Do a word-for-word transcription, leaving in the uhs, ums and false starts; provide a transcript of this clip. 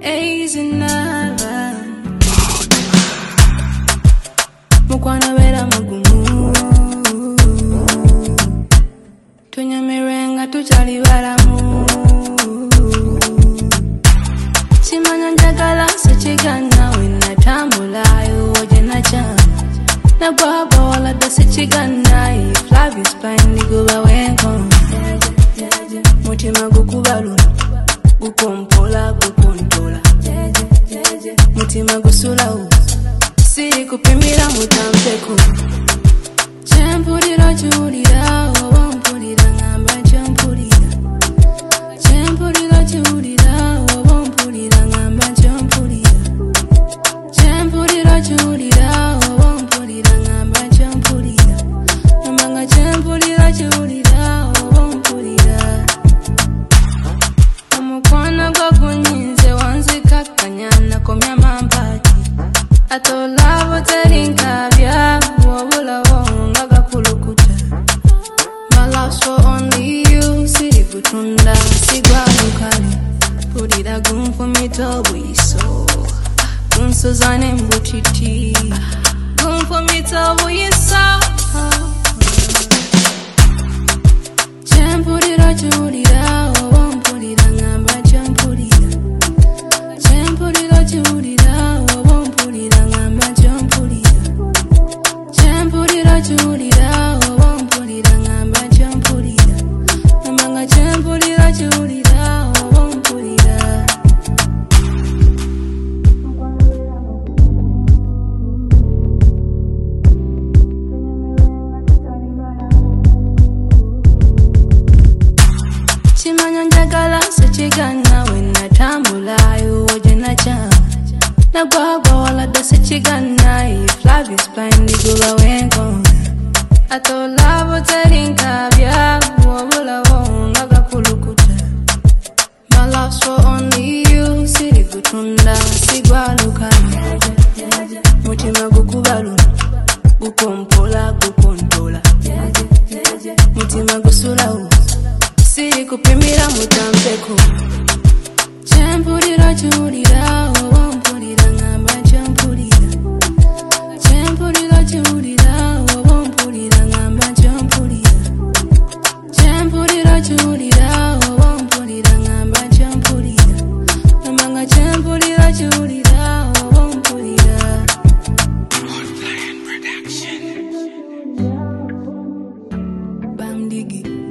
easy never. Mukwana vera mugumu. Tunyamirenga tuchali balamu. Simanya njagala sichigana wina tambula yoje na chama. Na baba wala da sichigana if love is blind niguba wenko. Mutima gukubalu gukompola gukontola. Mutima gusula u siri kupimira mutampeko. Chempulira chulira oba mpulira ngamba chempulira. Chempulira chulira oba mpulira ngamba chempulira. Chempulira chulira oba mpulira ngamba chempulira. Ngamba chempulira chulira oba mpulira. Omukwana gwa kunyinze wanzika kanyana komya mampati. Atolabo telinkabya wabula wonga gakulukuta. My love's for only you. Siri gutunda sigwa mukali. Pulira gumfu mitobu iso. Gunsuzane mbutiti. Gumfu mitobu iso. Chempulira chulira oba mpulira ngamba chempulira. Chempulira chulira oba mpulira ngamba chempulira. Chempulira chulira oba mpulira ngamba chempulira. Ngamba chempulira chulira oba mpulira. Simanya njagala sichigana wina tambula yoje na chama. Na gwagwa wala da sichigana if love is blind niguba wenko. Atolabo telinkabya wabula wonga gakulukuta. My love's for only you. Siri gutunda sigwa lukali. Mutima gukubalu gukompola gukontola. Mutima gusula u siri kupimira mutampeko. Chempulira chulira oba mpulira ngamba chempulira. Chempulira chulira oba mpulira ngamba chempulira. Chempulira chulira oba mpulira ngamba chempulira. Ngamba chempulira chulira oba mpulira. Bam digi.